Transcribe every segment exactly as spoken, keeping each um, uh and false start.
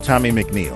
Tommy McNeil.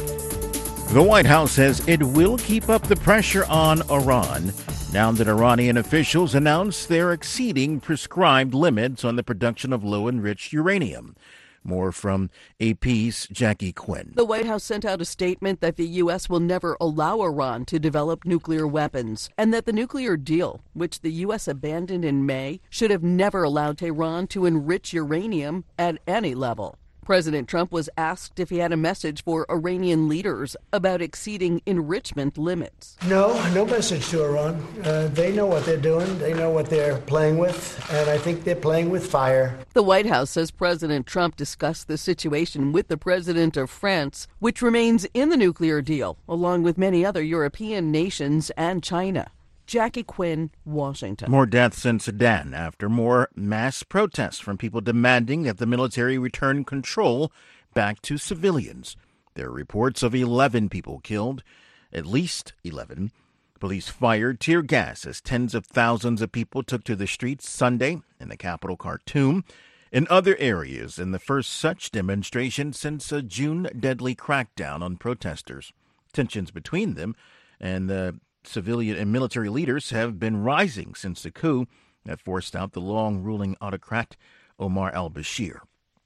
The White House says it will keep up the pressure on Iran now that Iranian officials announced they're exceeding prescribed limits on the production of low-enriched uranium. More from A P's Jackie Quinn. The White House sent out a statement that the U S will never allow Iran to develop nuclear weapons, and that the nuclear deal, which the U S abandoned in May, should have never allowed Tehran to enrich uranium at any level. President Trump was asked if he had a message for Iranian leaders about exceeding enrichment limits. No, no message to Iran. Uh, they know what they're doing. They know what they're playing with, and I think they're playing with fire. The White House says President Trump discussed the situation with the president of France, which remains in the nuclear deal, along with many other European nations and China. Jackie Quinn, Washington. More deaths in Sudan after more mass protests from people demanding that the military return control back to civilians. There are reports of eleven people killed, at least eleven. Police fired tear gas as tens of thousands of people took to the streets Sunday in the capital Khartoum. In other areas, in the first such demonstration since a June deadly crackdown on protesters. Tensions between them and the civilian and military leaders have been rising since the coup that forced out the long-ruling autocrat Omar al-Bashir.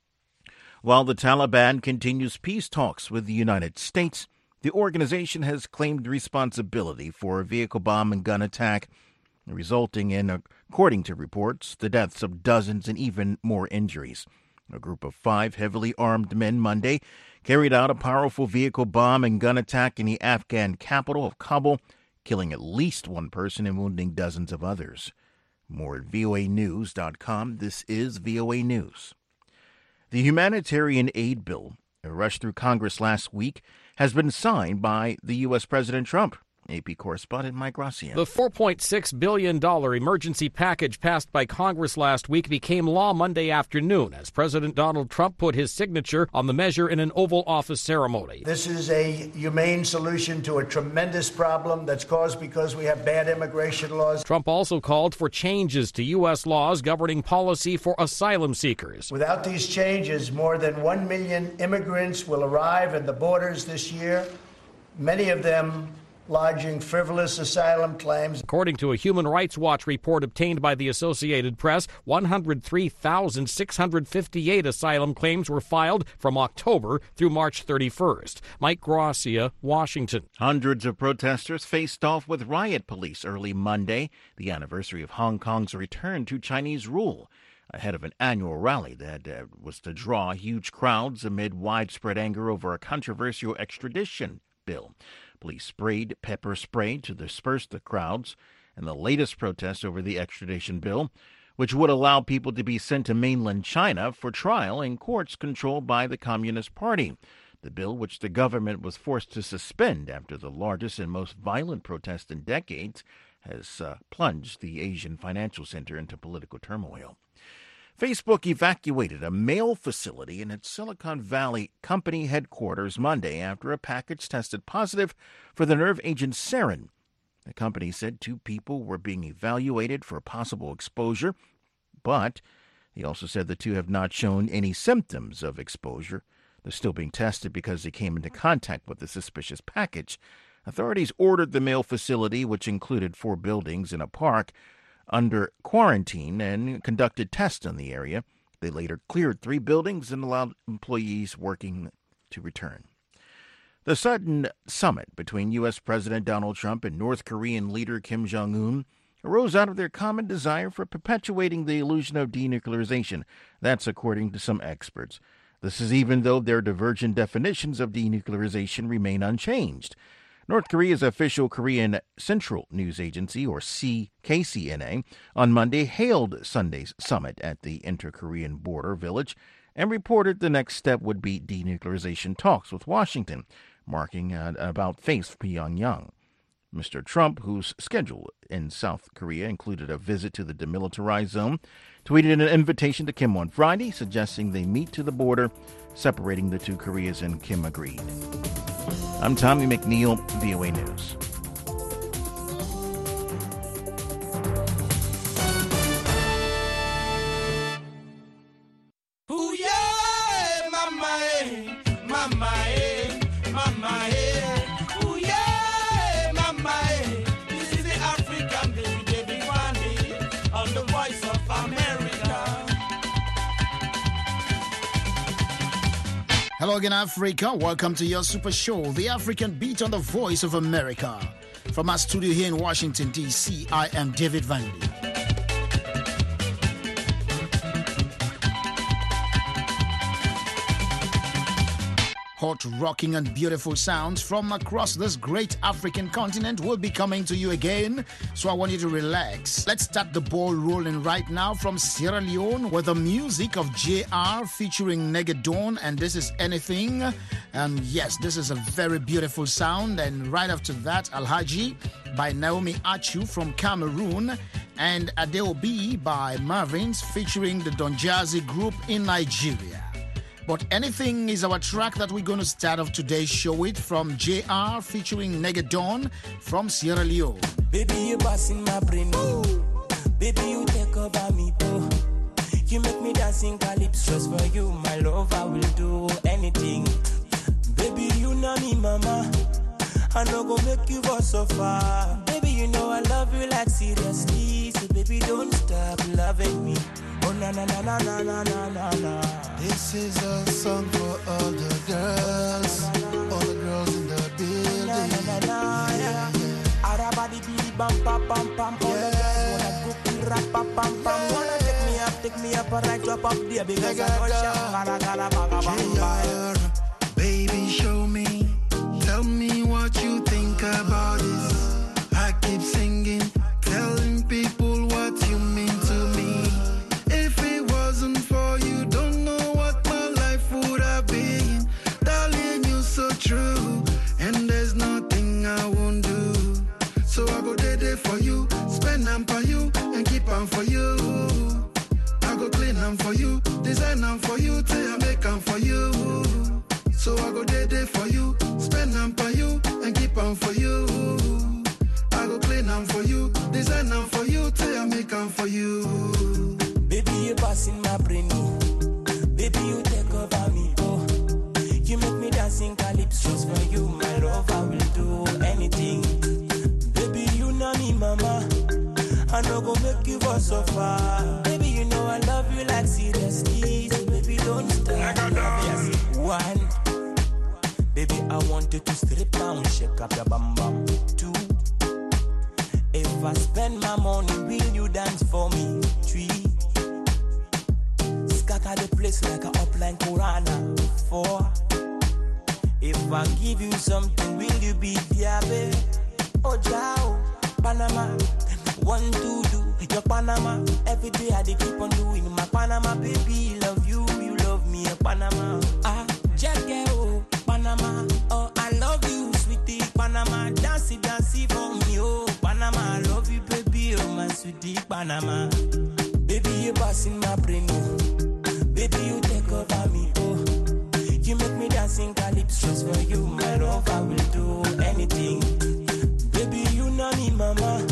While the Taliban continues peace talks with the United States, the organization has claimed responsibility for a vehicle bomb and gun attack, resulting in, according to reports, the deaths of dozens and even more injuries. A group of five heavily armed men Monday carried out a powerful vehicle bomb and gun attack in the Afghan capital of Kabul, killing at least one person and wounding dozens of others. More at V O A news dot com. This is V O A News. The humanitarian aid bill, rushed through Congress last week, has been signed by the U S. President Trump. A P correspondent Mike Gracia. The four point six billion dollars emergency package passed by Congress last week became law Monday afternoon as President Donald Trump put his signature on the measure in an Oval Office ceremony. This is a humane solution to a tremendous problem that's caused because we have bad immigration laws. Trump also called for changes to U S laws governing policy for asylum seekers. Without these changes, more than one million immigrants will arrive at the borders this year, many of them lodging frivolous asylum claims. According to a Human Rights Watch report obtained by the Associated Press, one hundred three thousand six hundred fifty-eight asylum claims were filed from October through March thirty-first. Mike Gracia, Washington. Hundreds of protesters faced off with riot police early Monday, the anniversary of Hong Kong's return to Chinese rule, ahead of an annual rally that uh, was to draw huge crowds amid widespread anger over a controversial extradition bill. Police sprayed pepper spray to disperse the crowds, and the latest protest over the extradition bill, which would allow people to be sent to mainland China for trial in courts controlled by the Communist Party. The bill, which the government was forced to suspend after the largest and most violent protest in decades, has uh, plunged the Asian financial center into political turmoil. Facebook evacuated a mail facility in its Silicon Valley company headquarters Monday after a package tested positive for the nerve agent sarin. The company said two people were being evaluated for possible exposure, but he also said the two have not shown any symptoms of exposure. They're still being tested because they came into contact with the suspicious package. Authorities ordered the mail facility, which included four buildings and a park, under quarantine and conducted tests in the area. They later cleared three buildings and allowed employees working to return. The sudden summit between U S. President Donald Trump and North Korean leader Kim Jong-un arose out of their common desire for perpetuating the illusion of denuclearization. That's according to some experts. This is even though their divergent definitions of denuclearization remain unchanged. North Korea's official Korean Central News Agency, or C K C N A, on Monday hailed Sunday's summit at the inter-Korean border village and reported the next step would be denuclearization talks with Washington, marking an about-face for Pyongyang. Mister Trump, whose schedule in South Korea included a visit to the demilitarized zone, tweeted an invitation to Kim on Friday, suggesting they meet to the border, separating the two Koreas, and Kim agreed. I'm Tommy McNeil, V O A News. Ooh, yeah, my, my, my, my. Dialogue in Africa. Welcome to your super show, The African Beat on the Voice of America. From our studio here in Washington, D C, I am David Vandy. Hot, rocking, and beautiful sounds from across this great African continent will be coming to you again. So I want you to relax. Let's start the ball rolling right now from Sierra Leone with the music of J R featuring Negadon, and this is Anything. And yes, this is a very beautiful sound. And right after that, Alhaji by Naomi Achu from Cameroon, and Adeobi by Marvins featuring the Donjazzy group in Nigeria. But Anything is our track that we're going to start off today's show with, from J R featuring Negadon from Sierra Leone. Baby, you busting my brain. Ooh. Baby, you take over me, bro. You make me dancing calypsos for you, my love. I will do anything. Baby, you know me, mama. I no go make you go so far. Baby, you know I love you like seriously. So baby, don't stop loving me. Oh na na na na na na na na na. This is a song for all the girls, all the girls in the building. Na na na na yeah. Arabadi bidi bam pam pam pam. All the girls wanna go rap pam pam pam. Wanna take me up, take me up, right up up there because I know sham. Gala gala baga bam. Baby, show me, tell me what you think about this. I keep singing, telling people what you mean to me. If it wasn't for you, don't know what my life would have been. Darling, you're so true, and there's nothing I won't do. So I go day day for you, spend them for you, and keep on for you. I go clean them for you, design them for you, till I make them for you. So I go day day for you, spend them for you, and keep on for you. I go clean them for you, design them for you, till I make them for you. Baby, you passing my brain. Baby, you take over me, oh. You make me dancing calypsos for you, my love. I will do anything. Baby, you know me, mama. I no go make you go so far. Baby, you know I love you like seriously. So baby, don't stop. Yes. One. Baby, I want you to strip down, shake up your bum bum. Two. If I spend my money, will you dance for me? Three. Scatter the place like an upline Corona. Four. If I give you something, will you be there, babe? Oh, Jao, Panama. One, two, do your Panama. Every day I dey keep on doing my Panama, baby. Love you, you love me, Panama. Ah, Jackie, oh, Panama. Oh, I love you, sweetie, Panama. Dancey, dancey for me, oh, Panama. I love you, baby, oh, my sweetie, Panama. Baby, you passing my brain, oh. Baby, you take over me, oh. You make me dancing calypsos for you, my love. I will do anything. Baby, you know me, mama.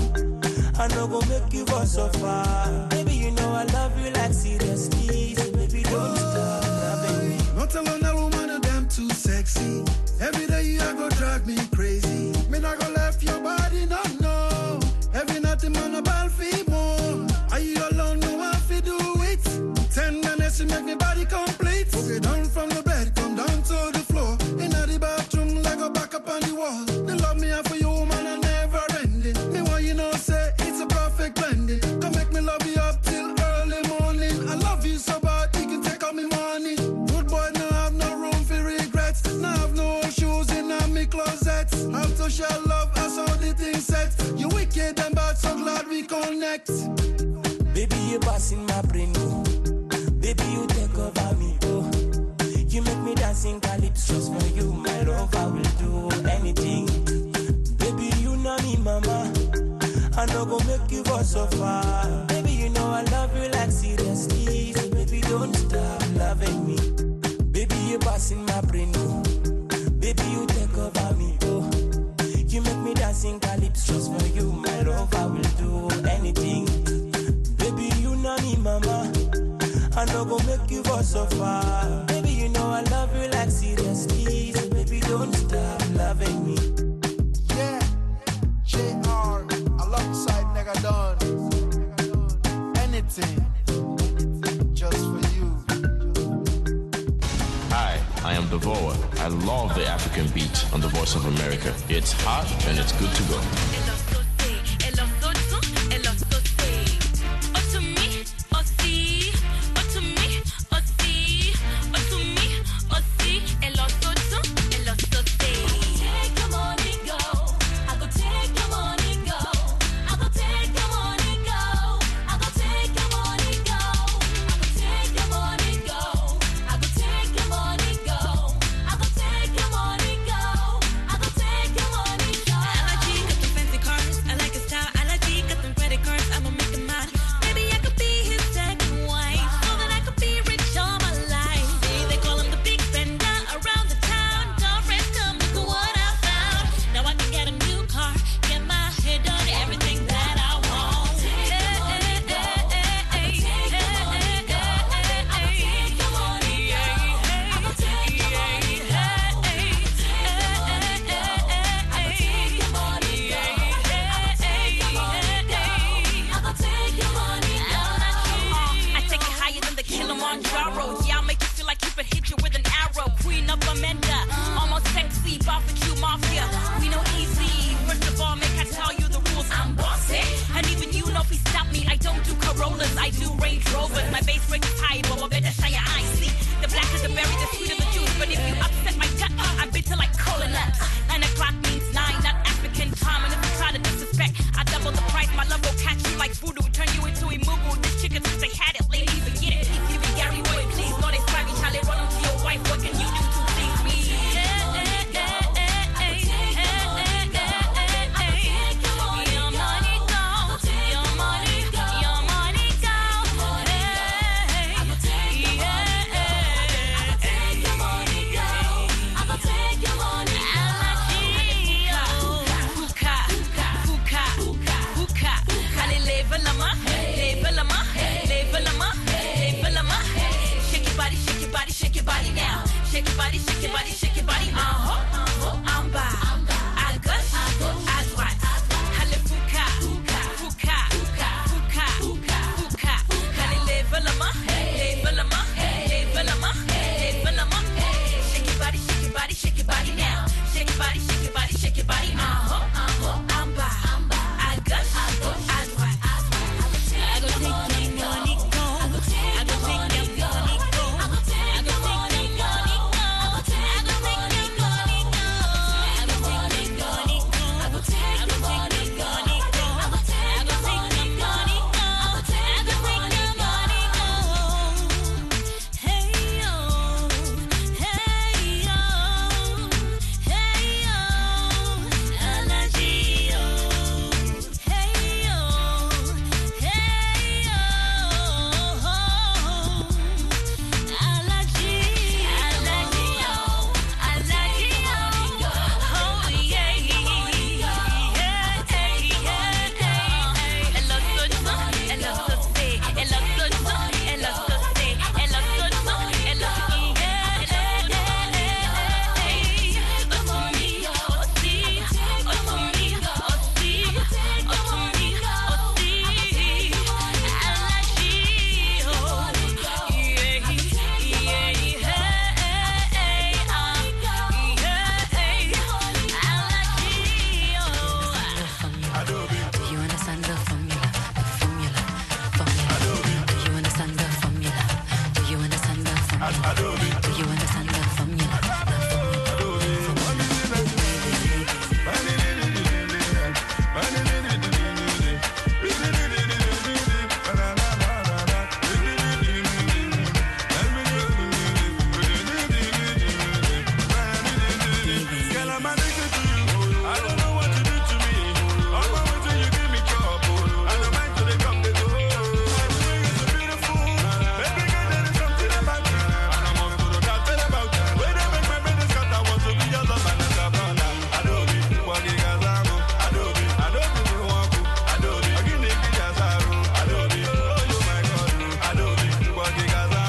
I no go make you go so far. Baby, you know I love you like seriously. So baby, don't stop loving me. Not alone a woman, a damn too sexy. Every day you are go drive me crazy. Me not go left your body, no, no. Every night the man about feed more. Are you alone? No one fi do it. Ten minutes to make me body complete. Okay, down from the bed, come down to the floor. In the bathroom, like go back up on the wall. They love me and for you, woman, I never ending. Me want you know say it's a perfect blending. Come make me love you up till early morning. I love you so bad, you can take all me money. Good boy, now have no room for regrets. Now have no shoes in my closet. Have to share love, I saw the thing set. You wicked and bad, so glad we connect. Baby, you passing my brain, oh. Baby, you take over me, oh. You make me dancing calypsos for you, my love. I will do anything. Baby, you know me, mama. I no go make you go so far. Baby, you know I love you like seriously. So baby, don't stop loving me. Baby, you passing my brain, oh. Baby, you take over me, oh. You make me dancing calypsos for you, my love. I will do anything. Baby, you know me, mama. I no go make you go so far. Baby, you know I love you like seriously. So baby, don't stop loving me. Yeah, J R alongside Negadon. Anything, just for you. Hi, I am The Voice. I love the African beat on the Voice of America. It's hot and it's good to go.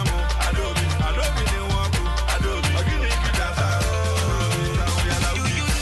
You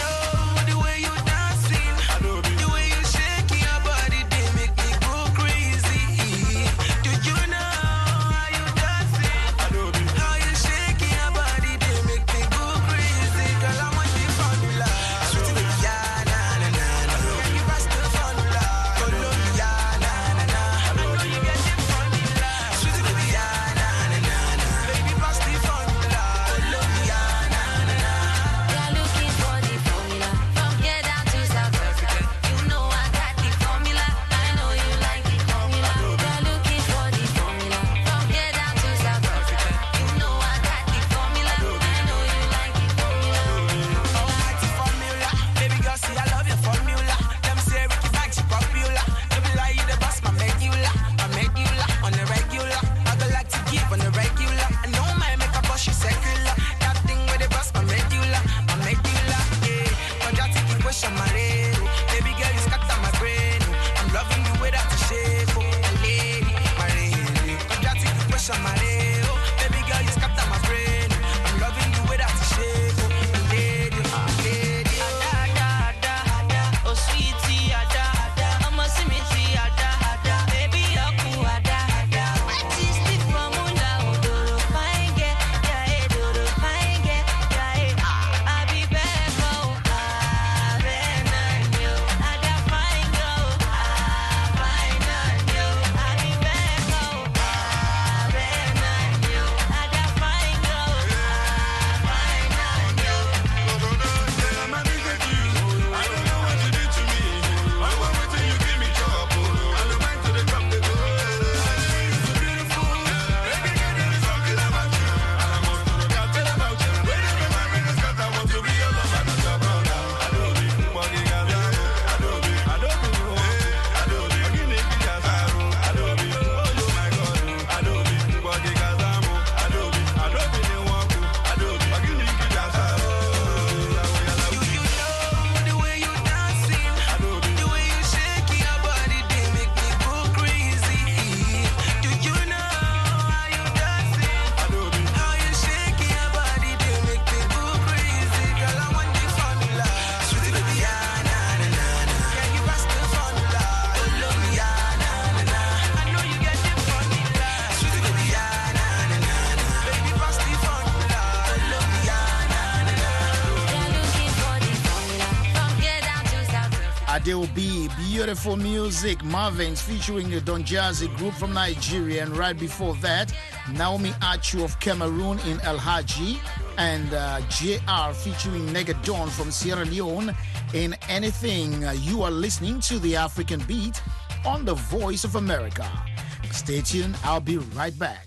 Adeobi, beautiful music. Marvin's featuring the Don Jazzy group from Nigeria. And right before that, Naomi Achu of Cameroon in El Hadji. And uh, J R featuring Nega Dawn from Sierra Leone in Anything. Uh, you are listening to the African Beat on the Voice of America. Stay tuned. I'll be right back.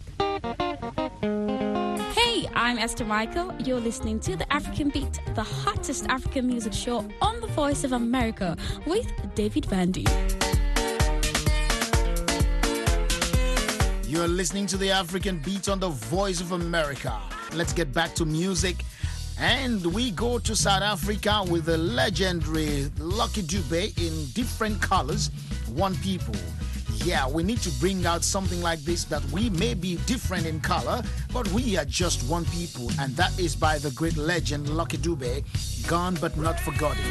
Hey, I'm Esther Michael. You're listening to the African Beat, the hottest African music show on the Voice of America with David Vandy. You're listening to the African Beat on the Voice of America. Let's get back to music. And we go to South Africa with the legendary Lucky Dube in different colors, One People. Yeah, we need to bring out something like this, that we may be different in color, but we are just one people. And that is by the great legend Lucky Dube, Gone But Not Forgotten.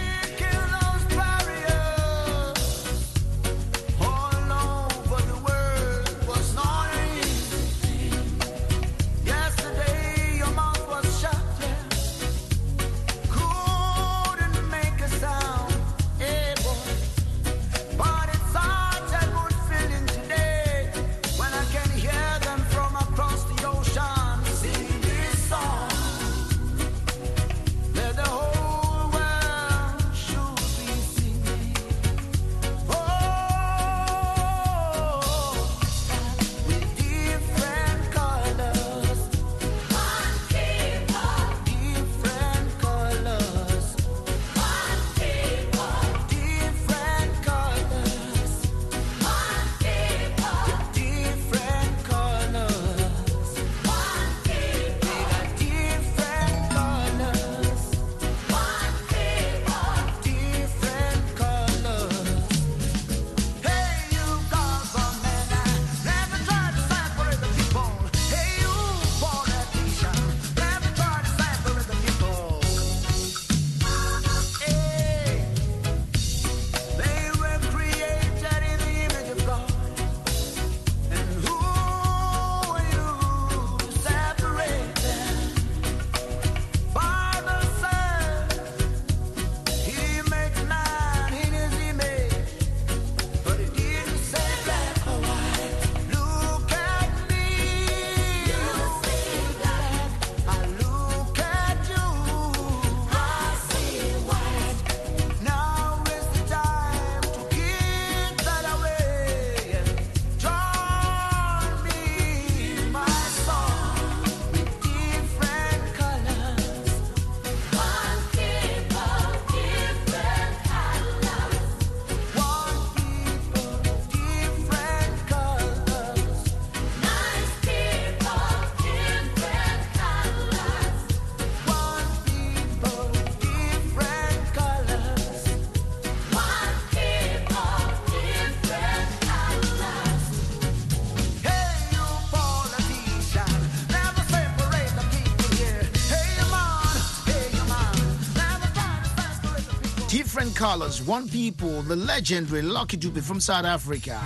Different colors, one people, the legendary Lucky Dube from South Africa.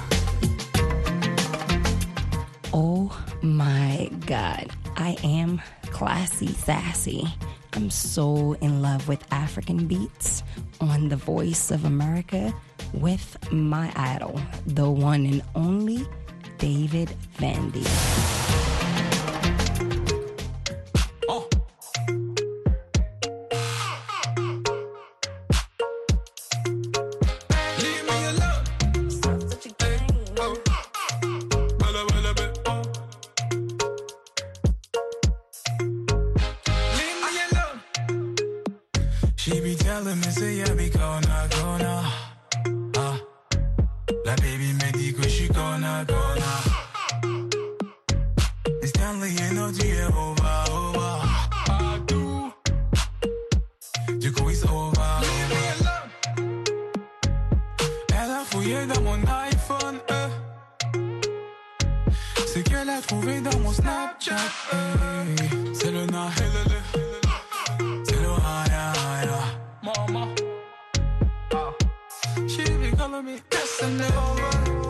Oh my God, I am classy, sassy. I'm so in love with African beats on the Voice of America with my idol, the one and only David Vandy. Oh. She be telling me, say, yeah, be gonna, gonna. Ah, la baby me dit que je suis gonna, gonna. Et Stanley, you know, tu es over, over. I do. Du coup, it's over, over. Elle a fouillé dans mon iPhone, euh. C'est qu'elle a trouvé dans mon Snapchat, euh. C'est le na, c'est le haya, haya. Mama, ah. She be calling me Casanova.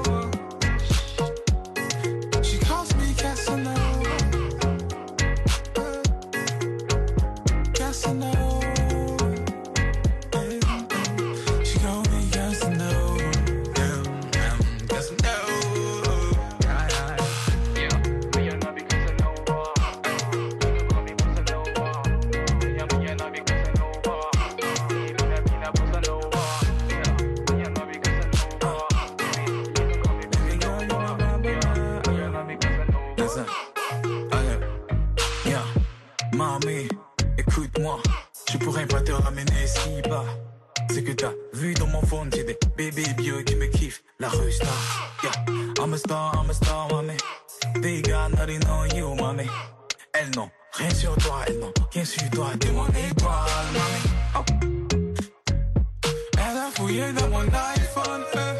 She calls me Casanova. Casanova. She calls me Casanova. pourrais pas te ramener si bas. C'est que t'as vu dans mon phone, j'ai des bébés vieux qui me kiffent. La rue star, yeah. I'm a star, I'm a star, mommy. They got nothing on you, mommy. Elles n'ont rien sur toi, elles n'ont rien sur toi. T'es mon étoile, mommy. Oh. Elle a fouillé dans mon iPhone, eh.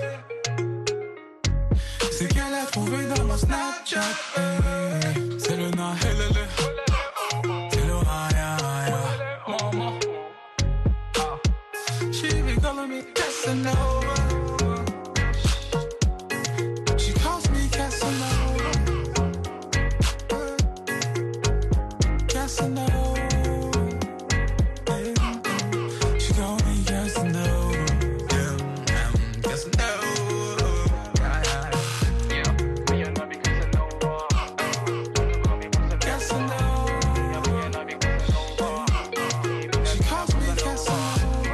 C'est qu'elle a trouvé dans mon Snapchat, eh. C'est le na, helele. C'est le raya, raya. Maman. She be calling me Casanova. She calls me Casanova. Casanova. She calls me Casanova. Yeah, I'm Casanova. Yeah, me and I be Casanova. Casanova. She calls me Casanova.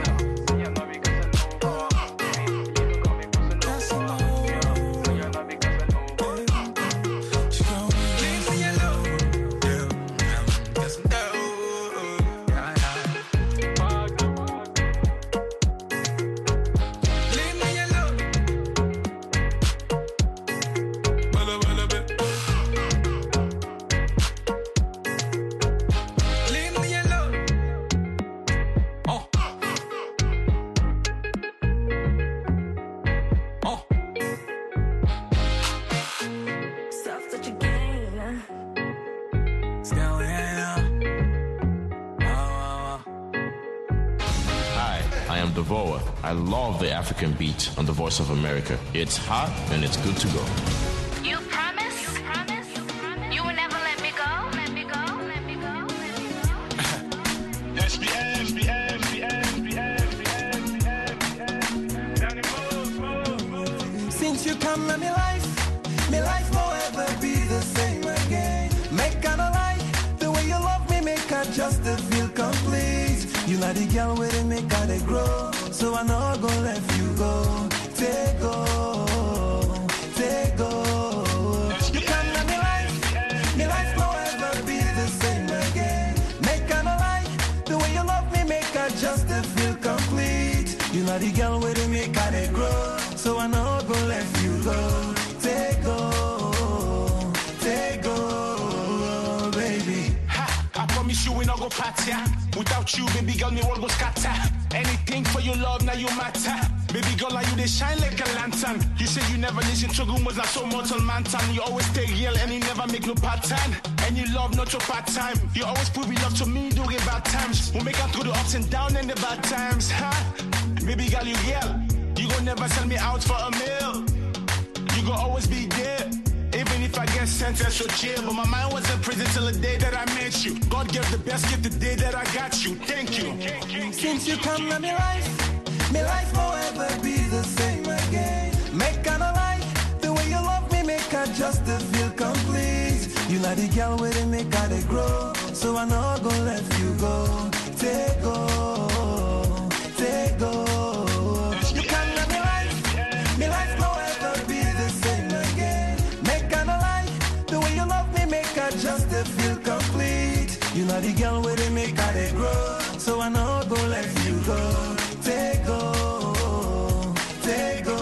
I love the African beat on the Voice of America. It's hot and it's good to go. You promise? You promise? You promise? You will never let me go? Let me go? Let me go? Let me go? S B S, S B S, S B S, S B S, Since you come in my life, my life won't ever be the same again. Make I no lie, the way you love me make I just feel complete. You not the girl where they make I they grow. So I know I'm gonna let you go. Take go, take go. You come in my life, my life won't ever be the same again. Make I no lie, the way you love me make I just feel complete. You not the girl where they make I they grow. So I know I'm gonna let you go. Take go, take go, baby. Ha, I promise you we not go party. Without you, baby girl, me world go scatter. Anything for your love, now you matter. Baby girl, are you they shine like a lantern. You say you never listen to rumors, not so mortal man time. You always stay real and you never make no pattern. And you love not your part time. You always prove your love to me during bad times. We'll make it through the ups and downs and the bad times, huh? Baby girl, you real. You gon' never sell me out for a meal. You gon' always be there. Even if I get sentenced to jail. But my mind was in prison till the day that I met you. God gave the best gift the day that I got you. Thank you. Since you come in my life, my life won't ever be the same again. Make I no lie, the way you love me make I just feel complete. You not the girl where they make I they grow. So I know I'm gonna let you go. Take go, take go. You come in my life, my life won't ever be the same again. Make I no lie, the way you love me make I just feel complete. You know the girl where they make I they grow. So I know I'm gonna let you go. Take go, take go,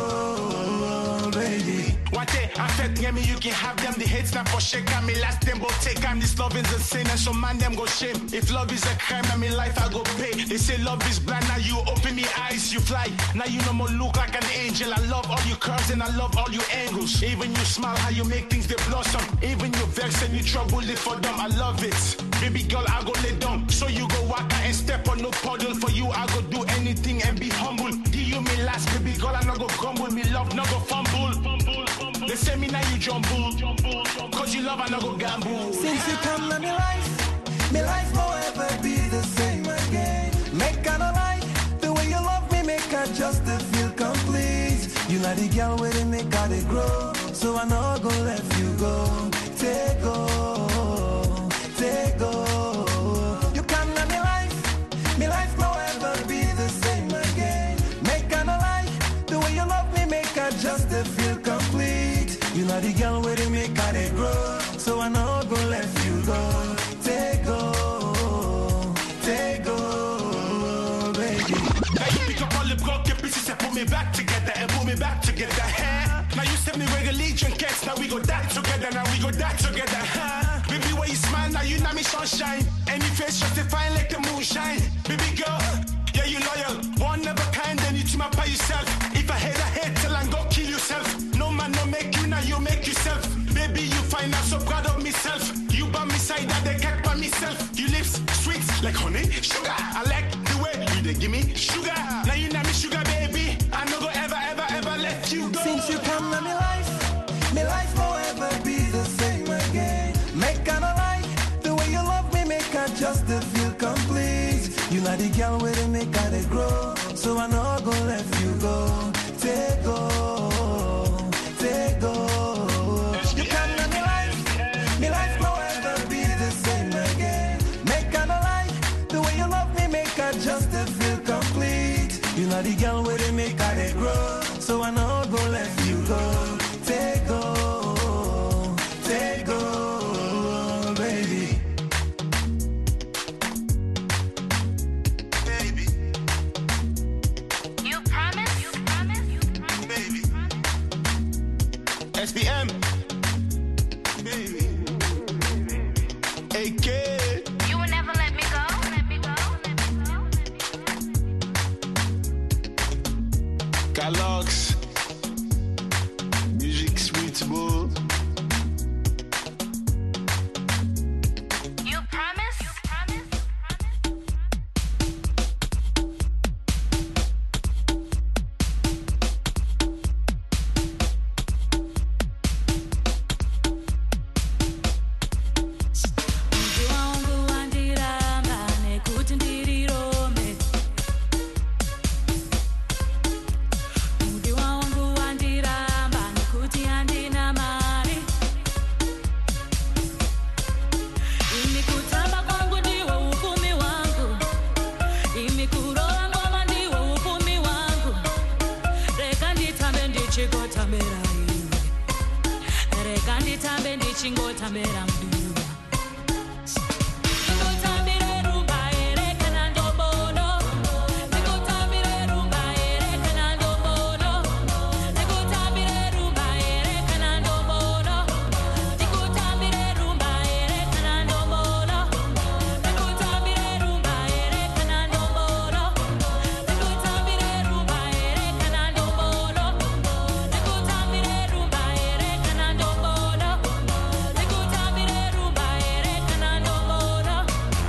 baby. What day I fed me, you can have them. The hate's not for shake. I me last them both take time. This love is a sin and so man them go shame. If love is a crime, I mean life I go pay. They say love is blind, now you open the eyes, you fly. Now you no more look like an angel. I love all your curves and I love all your angles. Even you smile, how you make things they blossom. Even you vex and you trouble it for them. I love it. Baby girl, I go lay down. So you go walk out and step on no puddle. For you, I go do anything and be humble. Give you me last, baby girl, I no go grumble. Me love, no go fumble. They say me now you jumble. Cause you love, I no go gamble. Since you come in my life, my life won't ever be the same again. Make I no lie, the way you love me make I just feel complete. You know the girl where they make I they grow. So I know I'm gonna let you go. Take go, take go. You come in my life, my life won't ever be the same again. Make I no lie, the way you love me make I just feel complete. You know the girl where they make I they grow. So I know I'm gonna let you go. Take go, take go. me back together and put me back together. Huh? Now you send me regularly drink cakes, now we go that together, now we go that together. Huh? Baby, where you smile, now you know me sunshine. And your face justifying like the moonshine. Baby girl, yeah, you loyal, one of a kind, then you team up by yourself. If I hate, I hate till I go kill yourself. No man, no make you, now you make yourself. Baby, you find out so proud of myself. You by me side, that they can't by myself. You lips sweet like honey, sugar. I like the way you they give me sugar. Now you know me sugar, baby. I no go ever, ever, ever let you go. Since you come to me life, me life won't ever be the same again. Make I no like the way you love me, make I just to feel complete. You like the girl where they make I they grow, so I know I go let you go. Take go, take go. You come to me life, me life won't ever be the same again. Make I no like the way you love me, make I just to feel complete. You like the girl where they make I they grow, so I know I go let you go. Take go, take go, baby. You promise? You promise? You promise? Baby. S B M. Baby. A K. You will never let me go. Let me go. Calox. Music sweet ball. You promise? You promise? Mudi wangu wandiramba nekuti ndirirome. Mudi wangu wandiramba nekuti handina mari. Imi kutamba kwangu ndiwo upumi wangu. Imi kurowa ngoma ndiwo upumi wangu. Reka nditambe ndichigotambera iwe. Reka nditambe ndichingotambera mduwa. Ndikutambire rumba ere kana ndombono. Ndikutambire rumba ere kana ndombono. Ndikutambire rumba ere kana ndombono. Ndikutambire rumba ere kana ndombono. Ndikutambire rumba ere kana ndombono. Ndikutambire rumba ere kana ndombono. Ndikutambire rumba ere kana ndombono. Ndikutambire rumba ere kana ndombono.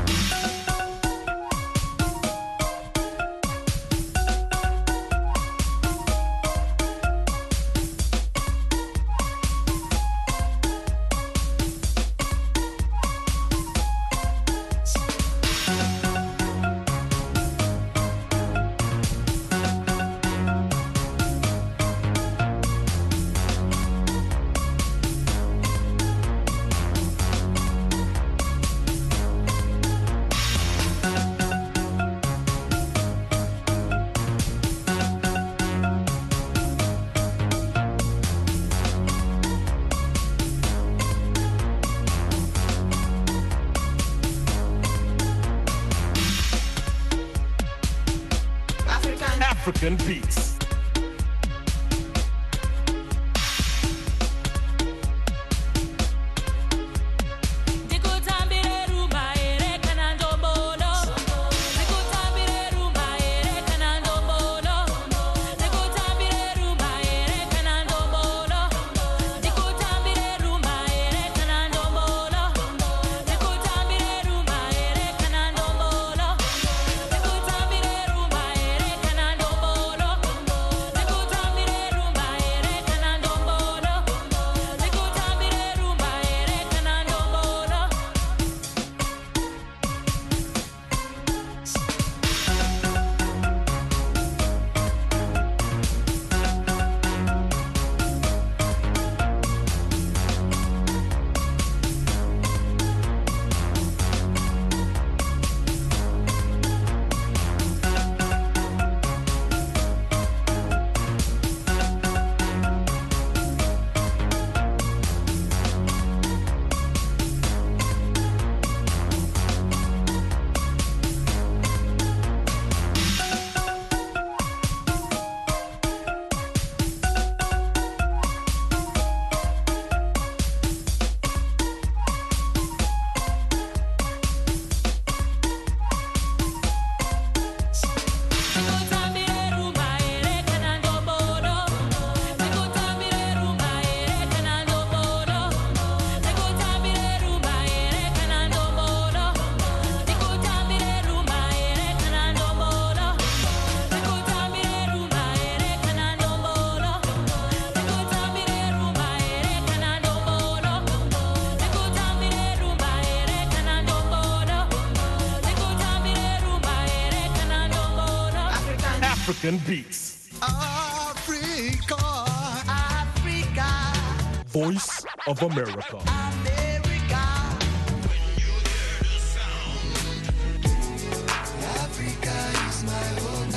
African beats. Ndikutambire rumba ere kana ndombono. Ndikutambire rumba ere kana ndombono. Ndikutambire rumba ere kana ndombono. Ndikutambire rumba ere kana ndombono. Ndikutambire rumba ere kana ndombono. Ndikutambire rumba ere kana ndombono. African beats. Africa, Africa, Voice of America. America. Africa is my home.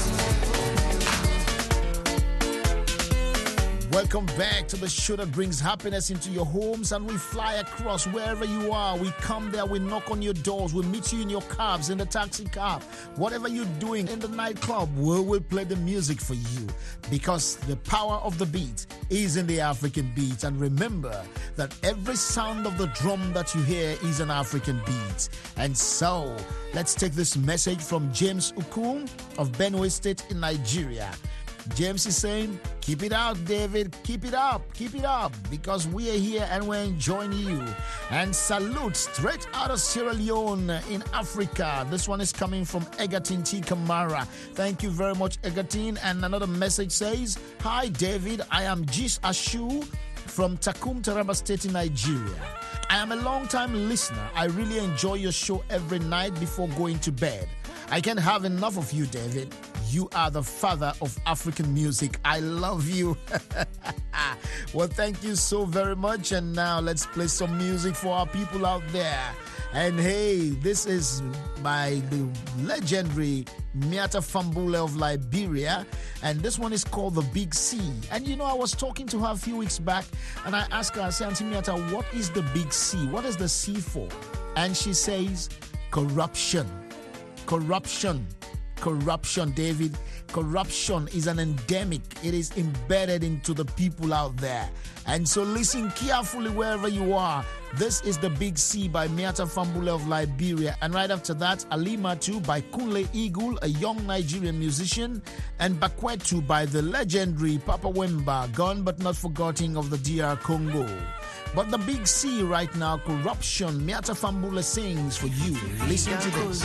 Welcome back to the show that brings happiness into your homes, and we fly across wherever you are. We come there, we knock on your doors, we meet you in your cabs, in the taxi cab, whatever you're doing in the nightclub, we will play the music for you, because the power of the beat is in the African beat. And remember that every sound of the drum that you hear is an African beat. And so let's take this message from James Ukum of Benue State in Nigeria. James is saying, keep it out, David. Keep it up. Keep it up. Because we are here and we're enjoying you. And salute straight out of Sierra Leone in Africa. This one is coming from Egatin T. Kamara. Thank you very much, Egatin. And another message says, hi, David. I am Jis Ashu from Takum, Taraba State in Nigeria. I am a long-time listener. I really enjoy your show every night before going to bed. I can't have enough of you, David. You are the father of African music. I love you. Well, thank you so very much. And now let's play some music for our people out there. And hey, this is by the legendary Miata Fambule of Liberia. And this one is called The Big C. And you know, I was talking to her a few weeks back, and I asked her, I said, Auntie Miata, what is the Big C? What is the C for? And she says, corruption. Corruption. Corruption, David. Corruption is an endemic. It is embedded into the people out there. And so listen carefully wherever you are. This is The Big C by Miata Fambule of Liberia. And right after that, Alimatu by Kunle Eagle, a young Nigerian musician. And Bakwetu by the legendary Papa Wemba, gone but not forgotten of the D R Congo. But The Big C right now, Corruption, Miata Fambule sings for you. Listen to this.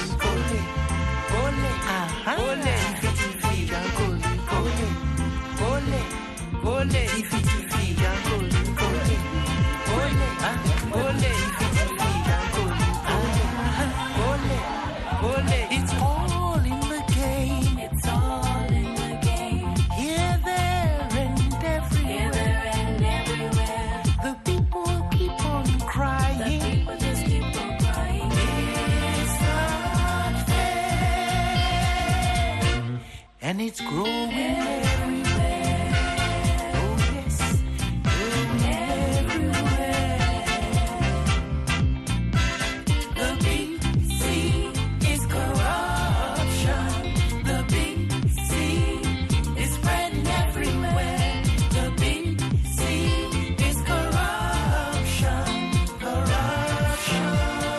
It's all in the game. It's all in the game. Here, there, and everywhere. Here, there, and everywhere. The people keep on crying. The people just keep on crying. It's not fair. And it's growing everywhere. Oh, yes. Growing everywhere. The big C is corruption. The big C is spreading everywhere. The big C is corruption. Corruption.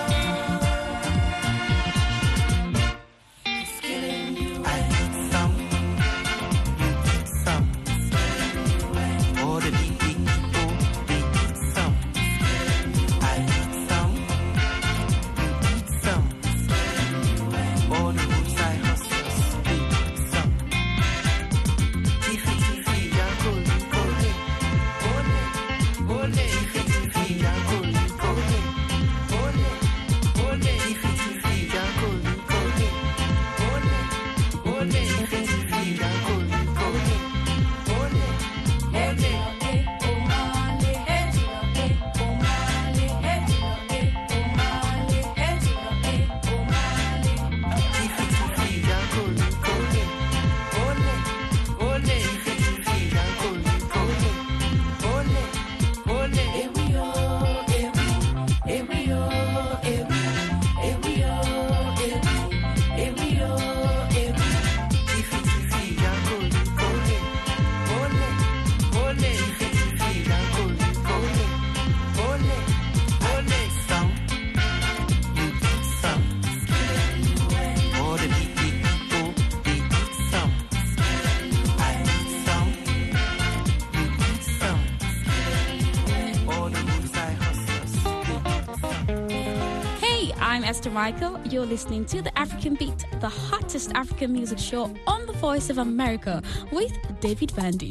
It's killing you. I need some. You need some. All the big people, they need some. I need some. You need some. All the roadside hustlers, they need some. Tiffy, tiffy, yeah, golden, golden. Golden, golden. Tiffy, tiffy, yeah, golden, golden. Golden, golden. Tiffy, tiffy, yeah, golden, golden. Golden, golden. Tiffy, tiffy, yeah, golden, golden. Golden, golden. Hey, I'm Esther Michael. You're listening to The African Beat, the hottest African music show on the Voice of America with David Vandy.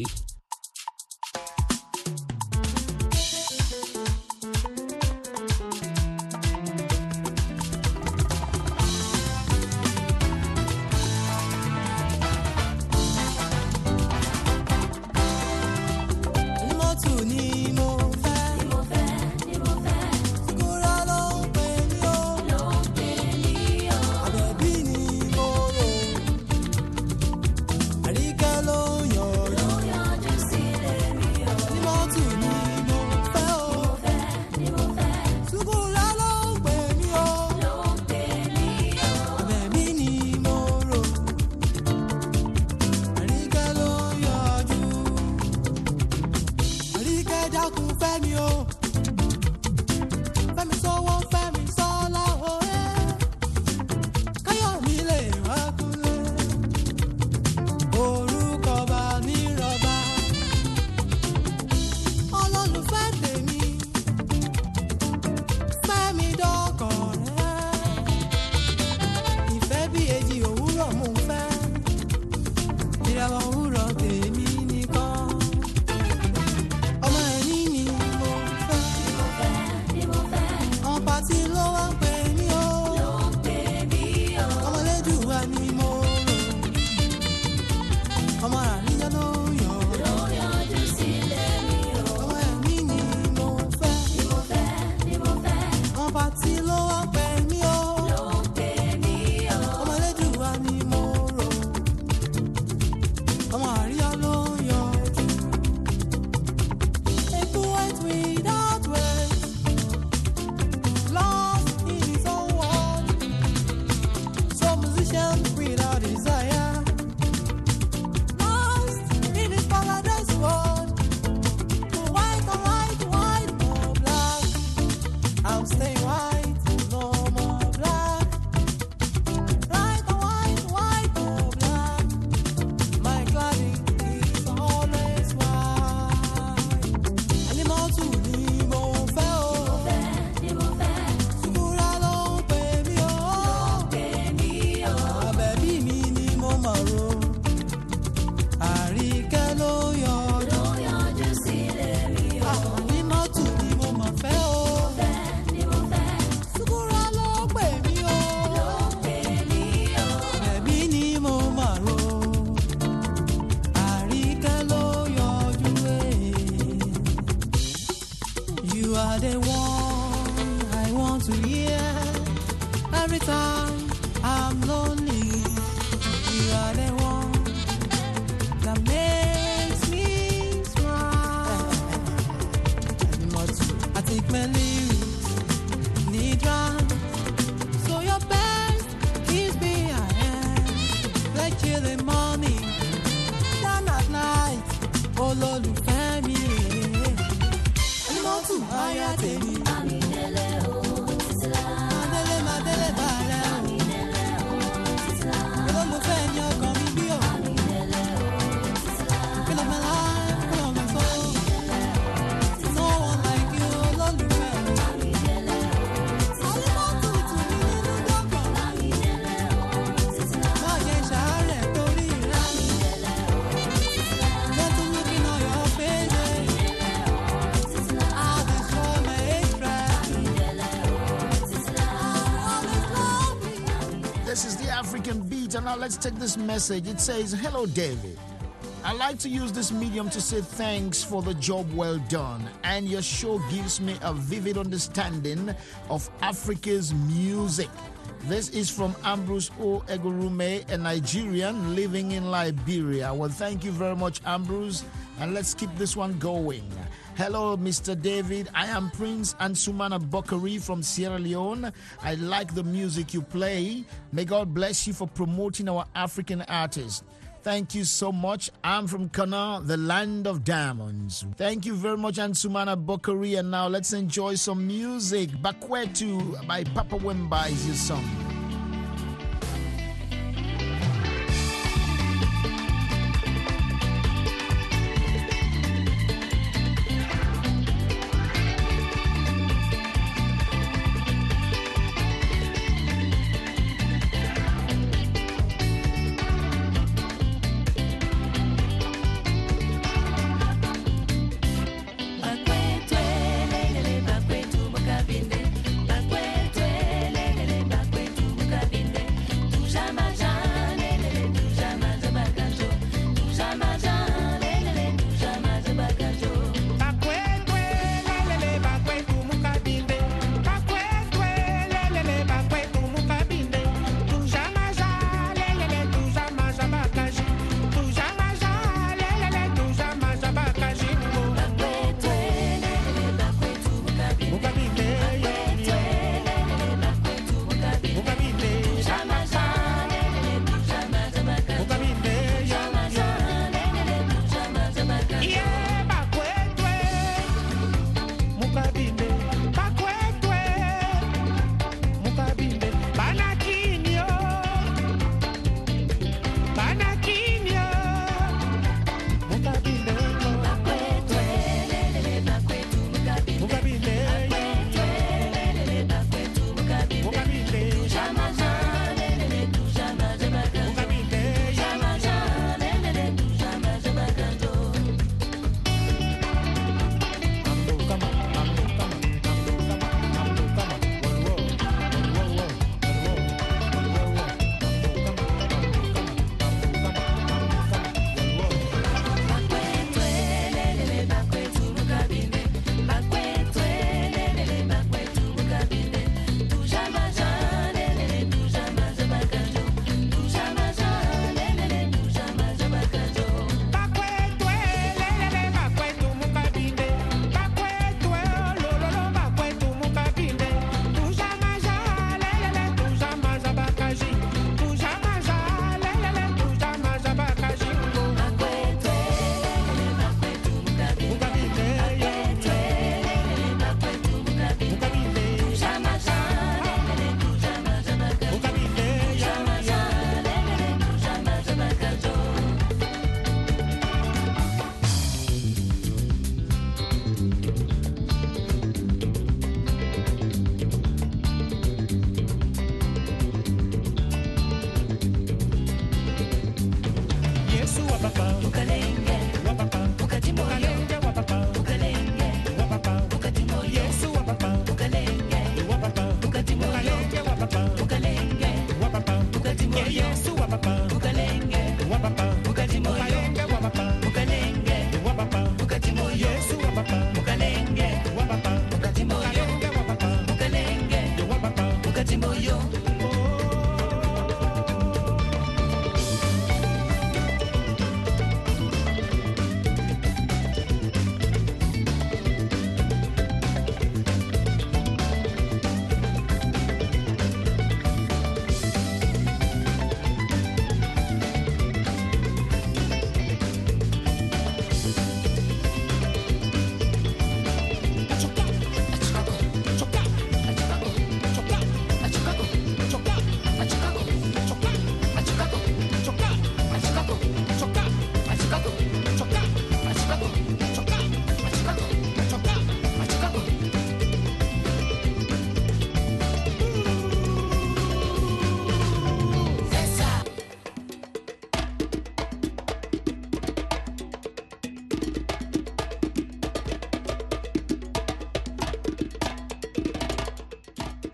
the one I want to hear every time I'm lonely. You are the one that makes me smile. I take my lyrics, need run. So your best keeps me ahead. Like chill in morning, down at night. Oh Lord, you find me. I'm not too high at any. And now let's take this message. It says, hello, David. I like to use this medium to say thanks for the job well done. And your show gives me a vivid understanding of Africa's music. This is from Ambrose O. Egorume, a Nigerian living in Liberia. Well, thank you very much, Ambrose. And let's keep this one going. Hello, Mister David. I am Prince Ansumana Bokari from Sierra Leone. I like the music you play. May God bless you for promoting our African artists. Thank you so much. I'm from Kana, the land of diamonds. Thank you very much, Ansumana Bokari. And now let's enjoy some music. Bakwetu by Papa Wemba is your song. Bakwetu,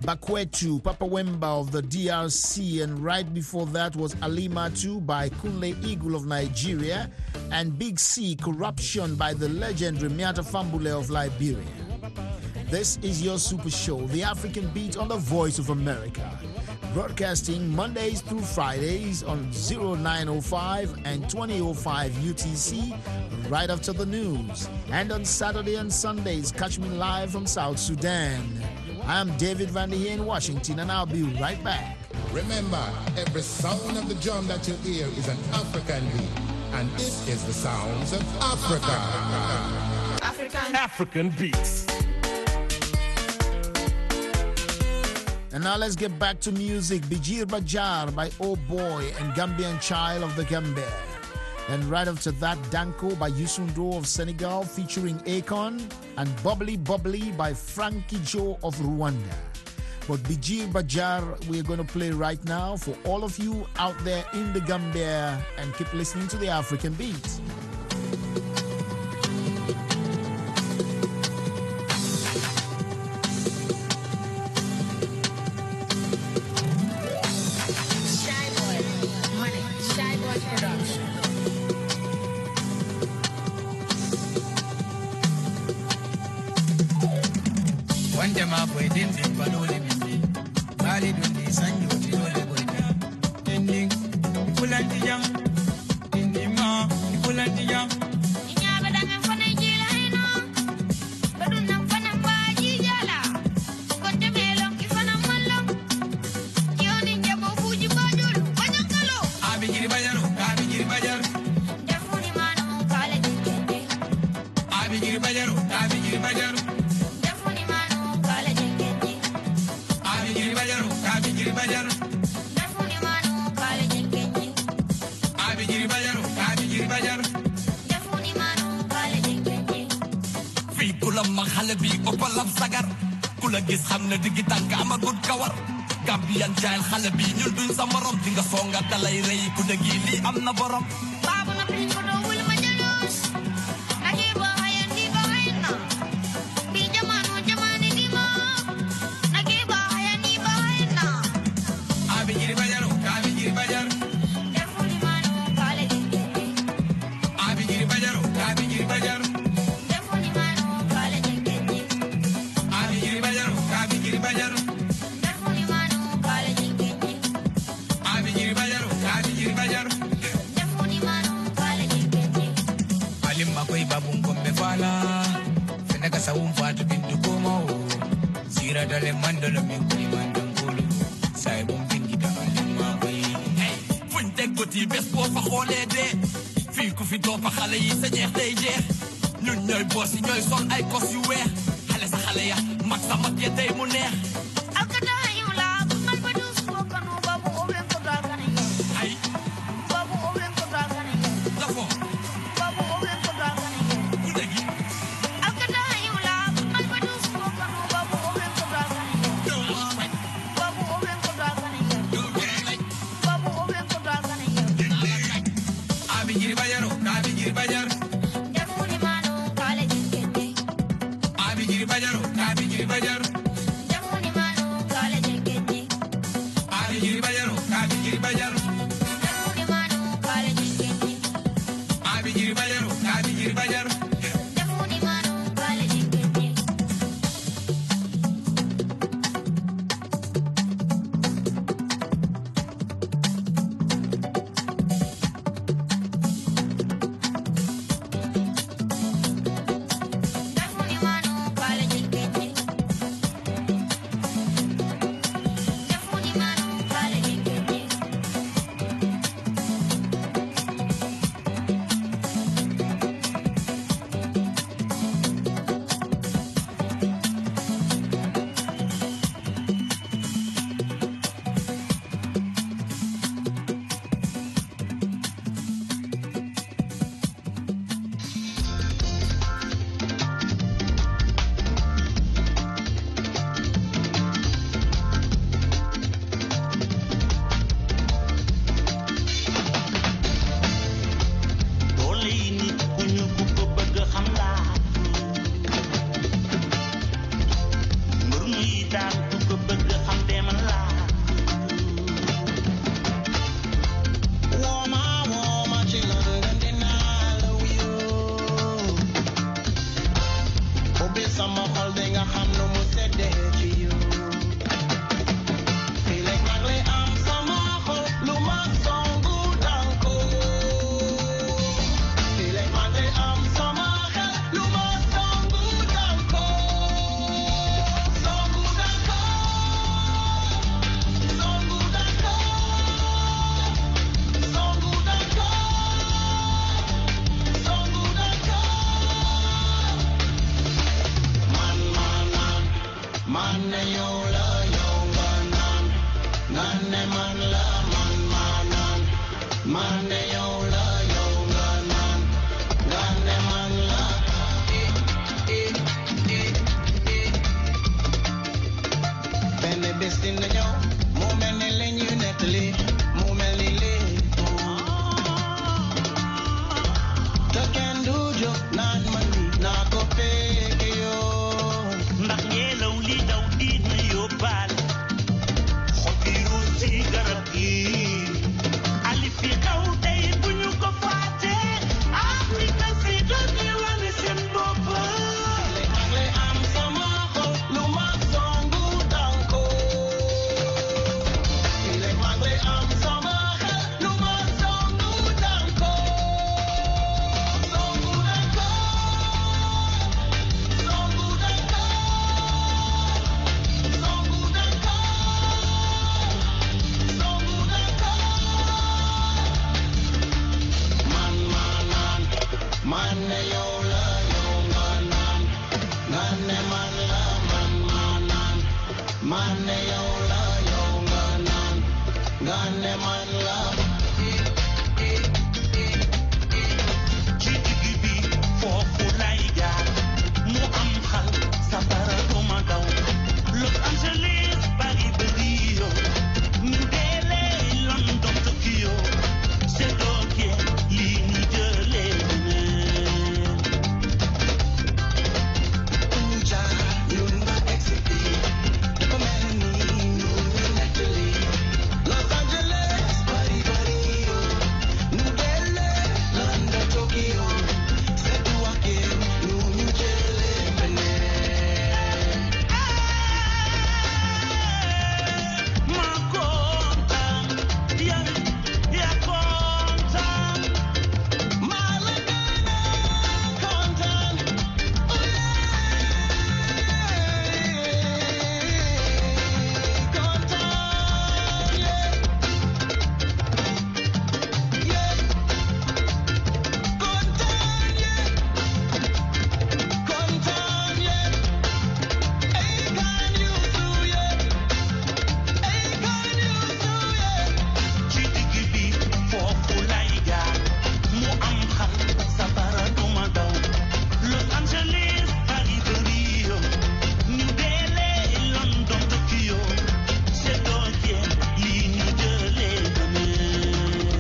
Bakwetu, Papa Wemba of the D R C, and right before that was Alimatu by Kunle Eagle of Nigeria, and Big C, Corruption by the legendary Miata Fambule of Liberia. This is your super show, The African Beat on the Voice of America. Broadcasting Mondays through Fridays on oh nine oh five and twenty oh five U T C right after the news. And on Saturday and Sundays, catch me live from South Sudan. I'm David Van Der Heer in Washington, and I'll be right back. Remember, every sound of the drum that you hear is an African beat. And this is the sounds of Africa. African, African beats. And now let's get back to music. Bijir Bajar by Oh Boy and Gambian Child of the Gambia. And right after that, Danko by Youssou of Senegal featuring Akon, and Bubbly Bubbly by Frankie Joe of Rwanda. But Bijir Bajar we're going to play right now for all of you out there in the Gambia, and keep listening to the African Beats. Gambian child xale bi ñun duñ sa morom di nga fonga dalay rey ku ne gi li am na borom Babu na pin ko do wul ma jalos Naki ba hayan di ba hayna Bi jamano jamani di ma Naki ba hayan di ba hayna Abi jiri bajaro abi jiri bajaro Defuni manu kale jenge Abi jiri bajaro abi jiri bajaro Defuni manu kale jenge Abi jiri bajaro abi jiri bajaro Fenaka sa umfatu bintu komo Sira dale mandala minguli mandangulu Say bumping kita alima way Hey, fuñ teg goti bés boo fa xoolee dee fii ku fi doo fa xale yi sa jeex day jeex ñun ñooy boss yi ñooy sol ay kos yu weex xale sa xale ya mag sa mag ya tey mu neex Alkata yula man ba dus ko kanu babu owen ko dal kan ay babu owen ko dal kan dafo babu owen ko dal kan ku degi Alkata yula man ba dus ko kanu babu owen ko dal kan babu owen ko dal kan babu owen ko dal kan abi jiri bajaro abi jiri bajaro Defuni manu kale jenge abi jiri bajaro abi jiri bajaro Defuni manu kale jenge abi jiri bajaro abi jiri bajaro Defuni manu kale jenge abi jiri bajaro abi jiri bajaro Defuni manu kale jenge jóg naan man mi naa ko fekke yoon ndax ngelaw li daw dina yóbbaale xob yi ruus ci garab yi alif yi xaw tey bu ñu ko fàtte Afrika si doon wane seen bopp le am sama xol lu ma songu danko le mangle am sama xel lu ma songu danko songu danko songu danko songu danko songu danko man manan man ne yow la yow nga naan nga ne man la man manan man ne yow la yow nga naan nga ne man la ci digg bi foofu lay jaar mu am xal safara du ma daw Los Angeles Paris ba Rio New Delhi London Tokyo c'est ok lii ni jëlee neneen ñu jaar ñun ba egsi fii dafa mel ni ñun ñu nettali Los Angeles Paris ba Rio New Delhi London Tokyo c'est ok ñu ñu jëlee neneen ma kontaan yaa yaa kontaan maa la gën a kontaan kontaan yeah yeah kontaan yeah kontaan yeah ay kan yuusu yeah ay kan yuusu yeah ci digg bi foofu lay jaar mu am xal safara du ma daw Los Angeles Paris ba Rio New Delhi London Tokyo c'est ok lii ñu jëlee neneen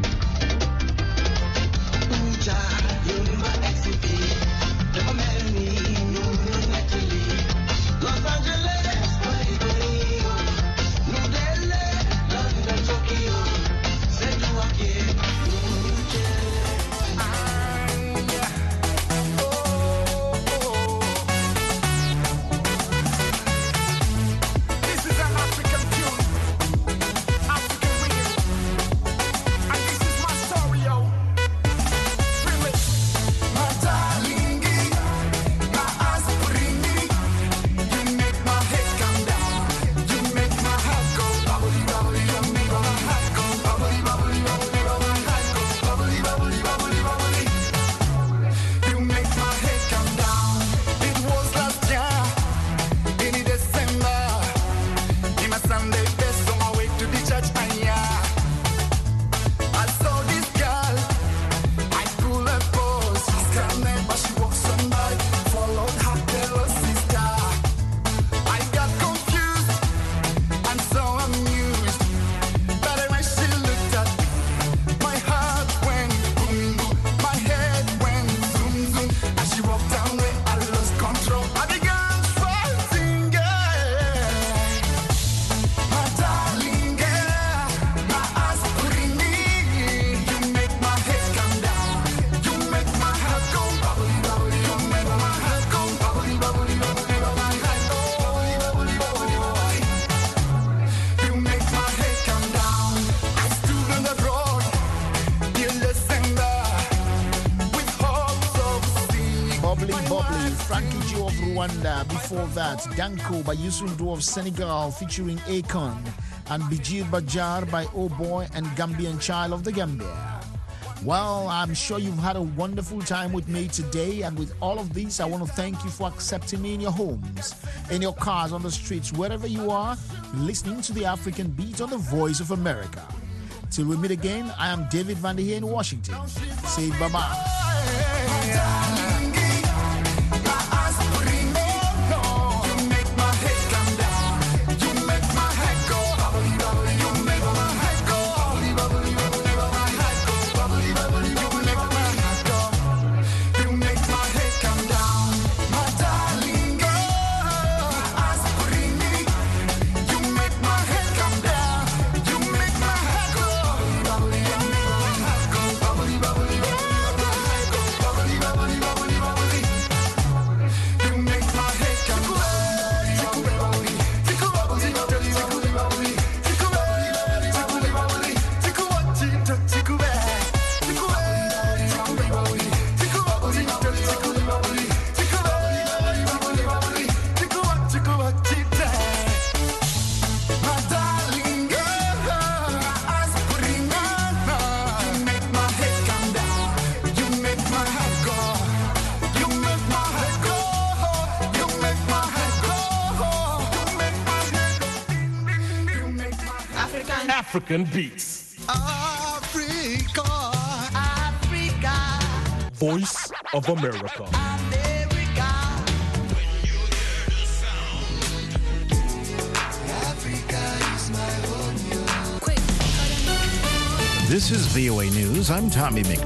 ñu jaar ñun ba egsi fii dafa mel ni ñun ñu nettali Los Angeles Paris ba Rio New Delhi London Tokyo c'est ok ñu ñu jëlee This is an African tune, African rhythm, and this is my story, yo. Feel it. My darling, my aspirini, you make my head come down, you make my heart go bubbly, bubbly, you make my heart go bubbly, bubbly, bubbly, bubbly, heart go bubbly, bubbly, bubbly, bubbly. You make my head come down. It was last year in December. In my Sunday best on my way to the church, and yeah, I saw this girl. I pull her pose. She's coming, but she walks on by. Followed her fellow sister. I got confused and so amused. But when she looked at me, my heart went boom boom, my head went zoom zoom. As she walked down the I lost control. I began fighting, yeah. My darling, yeah, my aspirini, you make my head come down, you make my heart go bubbly, bubbly, you make my heart go bubbly, bubbly, bubbly, my heart go bubbly, bubbly, bubbly, bubbly. You make my head come down. I stood on the road in December with hopes of seeing Bubbly Bubbly, Frankie Joe of Rwanda. Before that, Danko by Youssou N'Dour of Senegal featuring Akon, and Bijir Bajar by Oh Boy and Gambian Child of the Gambia. Well, I'm sure you've had a wonderful time with me today, and with all of this, I want to thank you for accepting me in your homes, in your cars, on the streets, wherever you are, listening to the African Beat on the Voice of America. Till we meet again, I am David Van Der Heer in Washington. Say bye-bye. You African beats. Africa, Africa, Voice of America. America. Africa is my home. This is V O A News. I'm Tommy McDonald.